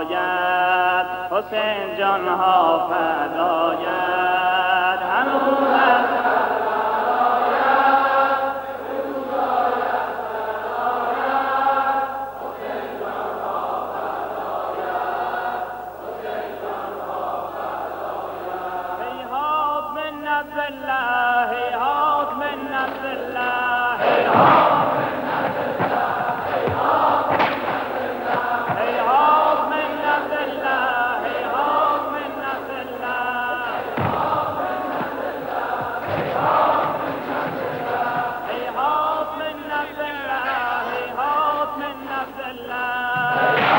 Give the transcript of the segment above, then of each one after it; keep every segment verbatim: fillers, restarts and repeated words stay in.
فدایت، حسین جان ها فدایت، هنوز از الله هيهات منة الله هيهات منة الله هيهات منة الله هيهات منة الله هيهات منة الله هيهات منة الله هيهات منة الله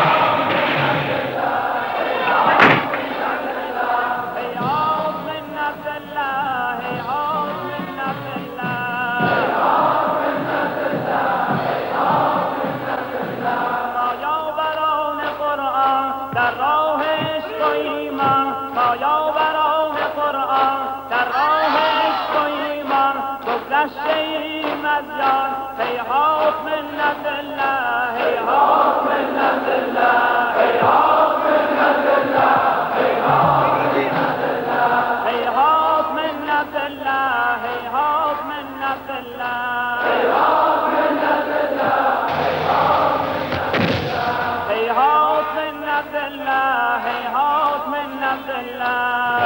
در راه عشق و ایمان ما یاوران قرآن، در راه عشق و ایمان گذشته ایم از جان. هیهات منت الله هیهات منت الله هیهات منت الله هیهات منت الله هیهات منت الله هیهات منت الله هیهات منت الله هیهات منت الله هیهات منت الله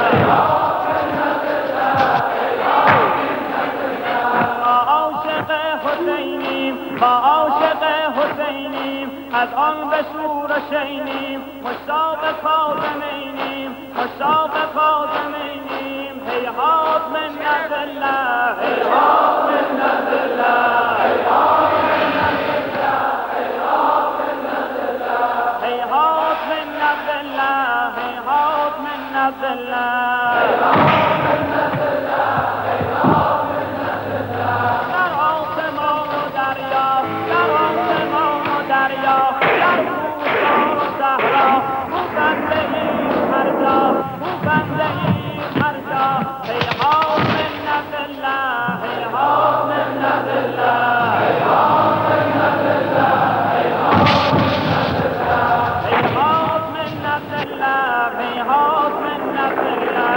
ما عاشق حسینیم ما عاشق حسینیم از آن به شور شینیم مشتاق فاطمینیم مشتاق فاطمینیم. هیهات منت الله هیهات منت الله هیهات منت الله هیهات منت الله هیهات منت الله هیهات منت الله در آسمان و دریا در آسمان و دریا در کوهسار و صحرا او بنده ایم هر جا او بنده ایم هر جا. هیهات منت الله هیهات منت الله هیهات منت الله هیهات منت الله هیهات منت الله هیهات منت الله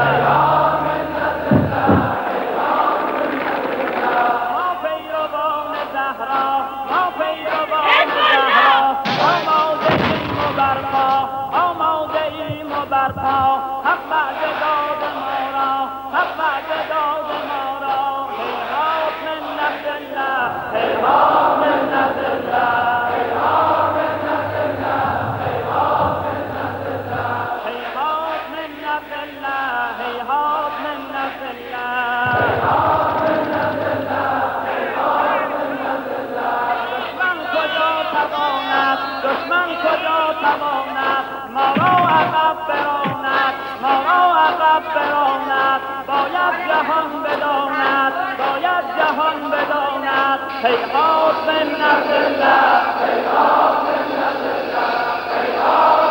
ما پیروان زهرا ما پیروان زهرا آماده ایم و برپا آماده ایم و برپا. حق بعد داد ما را حق بعد داد ما را. هیهات منت الله هیهات منت الله هیهات منت الله هیهات منت الله هیهات منت الله هیهات منت الله هیهات منت الله هیهات منت الله. دشمن کجا تواند دشمن کجا تواند ما را عقب براند ما را عقب براند. باید جهان بداند باید جهان بداند. هیهات منت الله هیهات منت الله هیهات